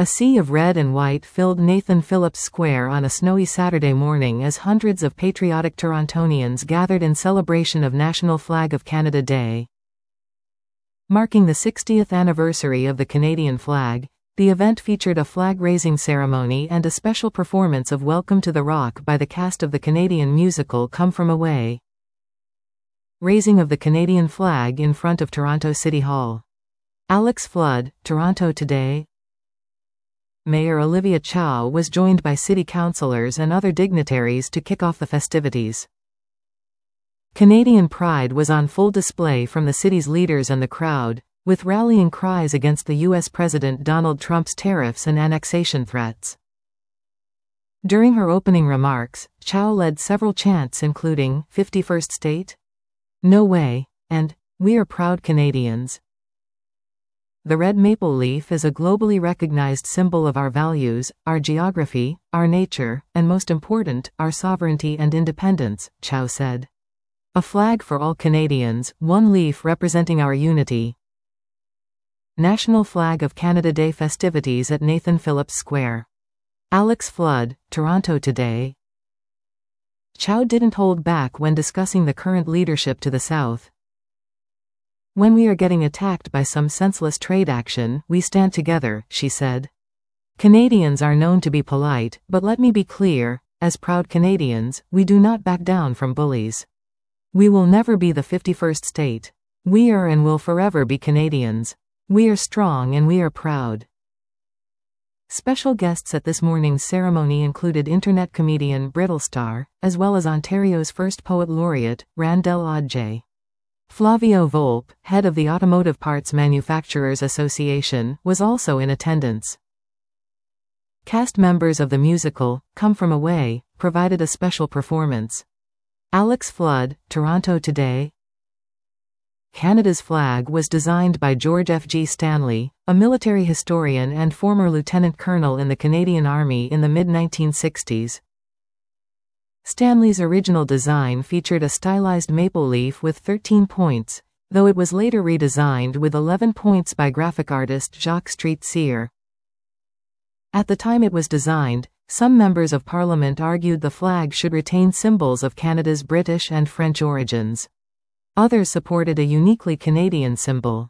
A sea of red and white filled Nathan Phillips Square on a snowy Saturday morning as hundreds of patriotic Torontonians gathered in celebration of National Flag of Canada Day. Marking the 60th anniversary of the Canadian flag, the event featured a flag-raising ceremony and a special performance of Welcome to the Rock by the cast of the Canadian musical Come From Away. Raising of the Canadian flag in front of Toronto City Hall. Alex Flood, Toronto Today. Mayor Olivia Chow was joined by city councillors and other dignitaries to kick off the festivities. Canadian pride was on full display from the city's leaders and the crowd, with rallying cries against the U.S. President Donald Trump's tariffs and annexation threats. During her opening remarks, Chow led several chants including, 51st State? No way, and, We are proud Canadians. The red maple leaf is a globally recognized symbol of our values, our geography, our nature, and most important, our sovereignty and independence, Chow said. A flag for all Canadians, one leaf representing our unity. National Flag of Canada Day festivities at Nathan Phillips Square. Alex Flood, Toronto Today. Chow didn't hold back when discussing the current leadership to the south. When we are getting attacked by some senseless trade action, we stand together, she said. Canadians are known to be polite, but let me be clear, as proud Canadians, we do not back down from bullies. We will never be the 51st state. We are and will forever be Canadians. We are strong and we are proud. Special guests at this morning's ceremony included internet comedian Brittlestar, as well as Ontario's first poet laureate, Randell Odjay. Flavio Volpe, head of the Automotive Parts Manufacturers Association, was also in attendance. Cast members of the musical, Come From Away, provided a special performance. Alex Flood, Toronto Today. Canada's flag was designed by George F. G. Stanley, a military historian and former lieutenant colonel in the Canadian Army in the mid-1960s. Stanley's original design featured a stylized maple leaf with 13 points, though it was later redesigned with 11 points by graphic artist Jacques Street-Cyr. At the time it was designed, some members of Parliament argued the flag should retain symbols of Canada's British and French origins. Others supported a uniquely Canadian symbol.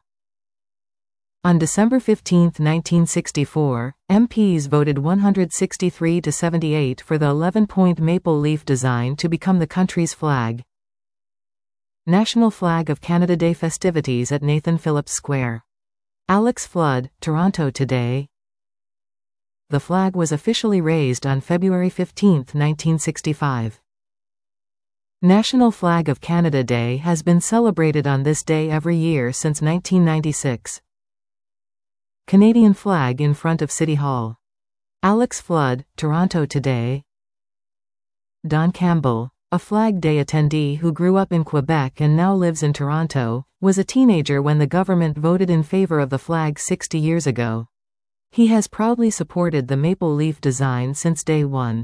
On December 15, 1964, MPs voted 163 to 78 for the 11-point maple leaf design to become the country's flag. National Flag of Canada Day festivities at Nathan Phillips Square. Alex Flood, Toronto Today. The flag was officially raised on February 15, 1965. National Flag of Canada Day has been celebrated on this day every year since 1996. Canadian flag in front of City Hall. Alex Flood, Toronto Today. Don Campbell, a Flag Day attendee who grew up in Quebec and now lives in Toronto, was a teenager when the government voted in favor of the flag 60 years ago. He has proudly supported the maple leaf design since day one.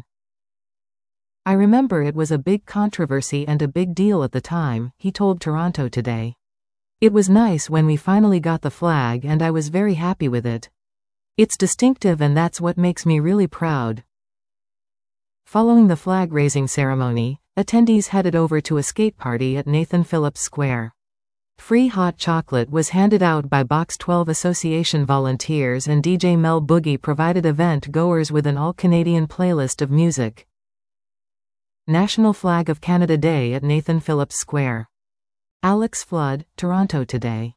I remember it was a big controversy and a big deal at the time, he told Toronto Today. It was nice when we finally got the flag and I was very happy with it. It's distinctive and that's what makes me really proud. Following the flag-raising ceremony, attendees headed over to a skate party at Nathan Phillips Square. Free hot chocolate was handed out by Box 12 Association volunteers and DJ Mel Boogie provided event-goers with an all-Canadian playlist of music. National Flag of Canada Day at Nathan Phillips Square. Alex Flood, Toronto Today.